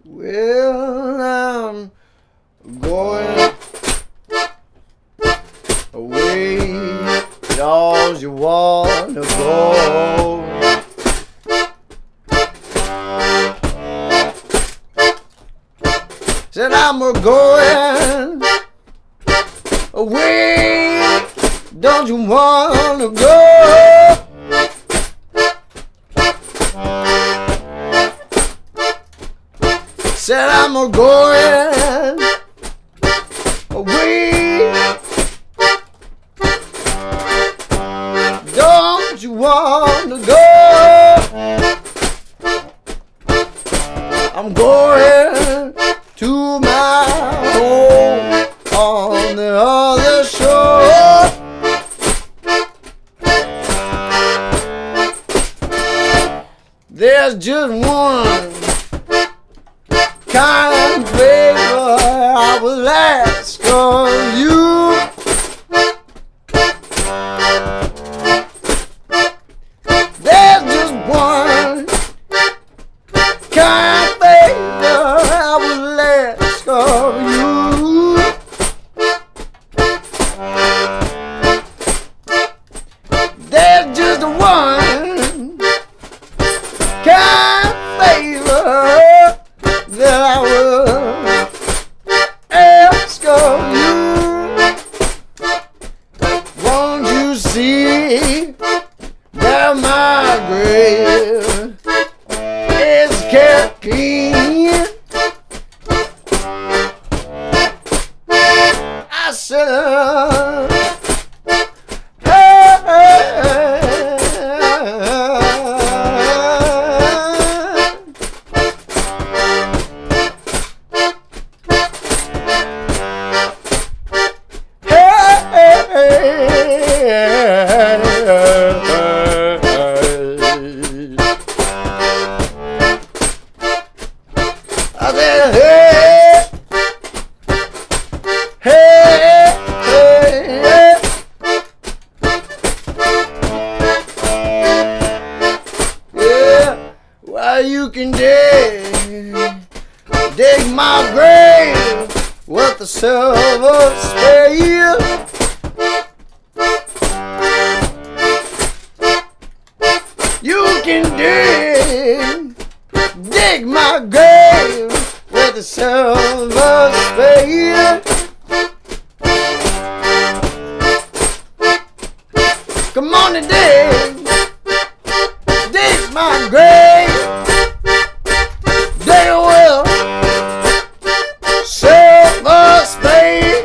Well, I'm going away, cause you wanna go. Said I'm going away, don't you wanna go? Said I'm going away, don't you wanna go? I'm going to my home on the other shore. There's just one kind of favor I will ask of you. There's just one kind of favor I will ask of you. There's just one kind of favor that I will ask of you. Won't you see that my grave is kept clean? I said, you can dig my grave with a silver spade. You can dig my grave with a silver spade. Come on and dig my grave. Dig with a silver spade.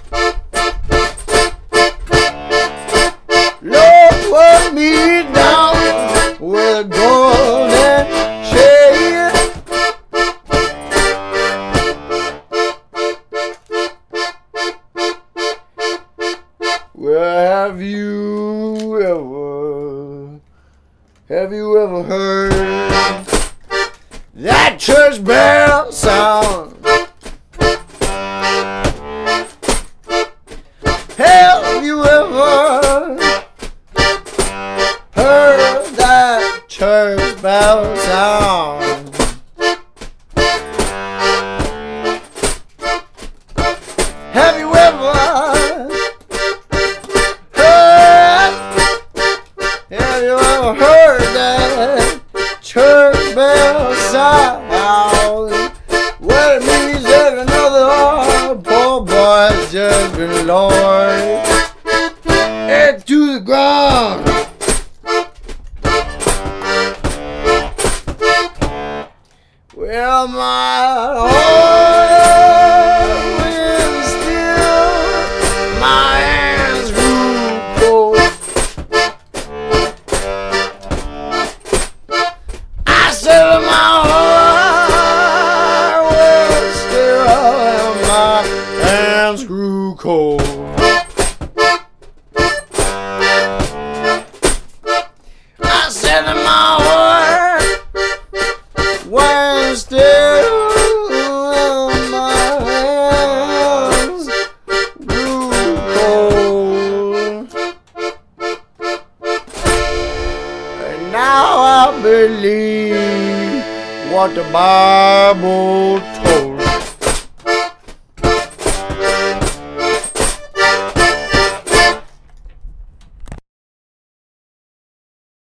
Lower me down with a golden shade. Well, have you ever heard that church bell sound? Have you ever heard that church bell sound? Have you ever heard that church bell sound? Well, it means that another poor boy's just been lowered to the ground. Well, my heart will still, my hands grew cold. I said my heart will still, my hands grew cold. I said my heart will still, my hands grew cold. And now I believe what the Bible told